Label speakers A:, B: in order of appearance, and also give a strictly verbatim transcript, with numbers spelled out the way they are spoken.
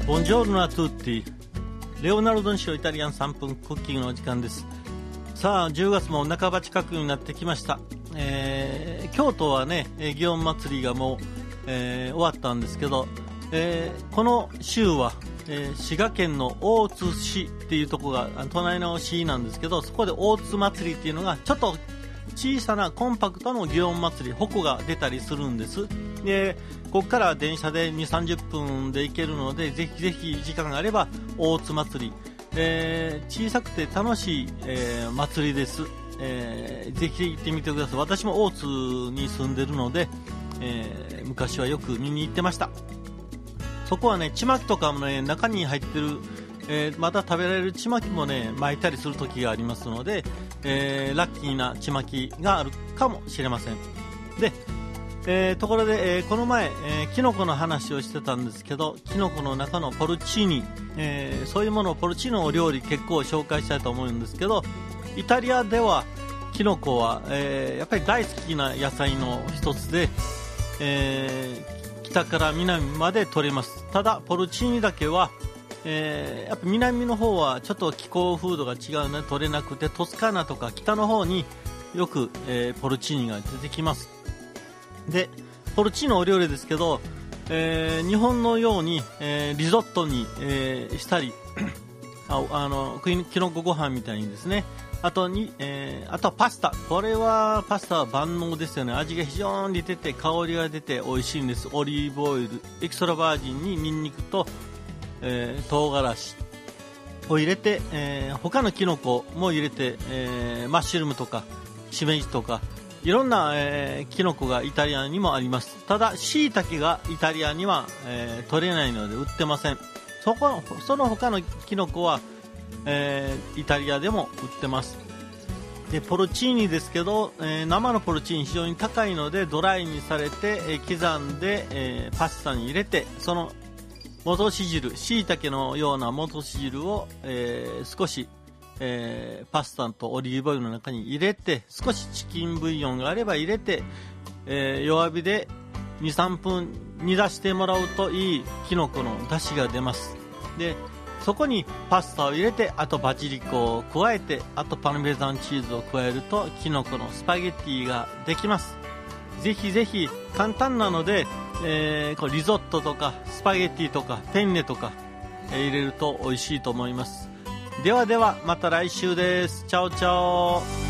A: ボンジョルノアトゥッティ、レオナルドにしろイタリアンさんぷんクッキングの時間です。さあじゅうがつも半ば近くになってきました。えー、京都はね祇園祭りがもう、えー、終わったんですけど、えー、この週は、えー、滋賀県の大津市っていうところが隣の市なんですけど、そこで大津祭りっていうのがちょっと小さなコンパクトの祇園祭り、鉾が出たりするんです。でここから電車でにじゅうさんじゅっぷんで行けるので、ぜひぜひ時間があれば大津祭り、えー、小さくて楽しい、えー、祭りです。えー、ぜひ行ってみてください。私も大津に住んでるので、えー、昔はよく見に行ってました。そこはね、ちまきとかもね中に入ってる、えー、また食べられるちまきもね巻いたりする時がありますので、えー、ラッキーなちまきがあるかもしれません。で、えー、ところで、えー、この前、えー、キノコの話をしてたんですけど、キノコの中のポルチーニ、えー、そういうものをポルチーニのお料理結構紹介したいと思うんですけど、イタリアではキノコは、えー、やっぱり大好きな野菜の一つで、えー、北から南まで取れます。ただポルチーニだけは、えー、やっぱ南の方はちょっと気候風土が違うので取れなくて、トスカーナとか北の方によく、えー、ポルチーニが出てきます。でポルチーニのお料理ですけど、えー、日本のように、えー、リゾットに、えー、したりああのきのこご飯みたいにですね、あとに、えー、あとはパスタ、これはパスタは万能ですよね。味が非常に出て香りが出て美味しいんです。オリーブオイルエキストラバージンにニンニクと、えー、唐辛子を入れて、えー、他のキノコも入れて、えー、マッシュルームとかしめじとかいろんな、えー、キノコがイタリアにもあります。ただ椎茸がイタリアには、えー、取れないので売ってません。そこその他のキノコは、えー、イタリアでも売ってます。でポルチーニですけど、えー、生のポルチーニ非常に高いのでドライにされて、えー、刻んで、えー、パスタに入れて、その戻し汁、椎茸のような戻し汁を、えー、少しえー、パスタとオリーブオイルの中に入れて、少しチキンブイヨンがあれば入れて、えー、弱火で にさんぷん煮出してもらうといいキノコの出汁が出ます。でそこにパスタを入れて、あとバジリコを加えて、あとパルメザンチーズを加えるとキノコのスパゲッティができます。ぜひぜひ簡単なので、えー、こうリゾットとかスパゲッティとかペンネとか、えー、入れると美味しいと思います。ではではまた来週です。チャオチャオ。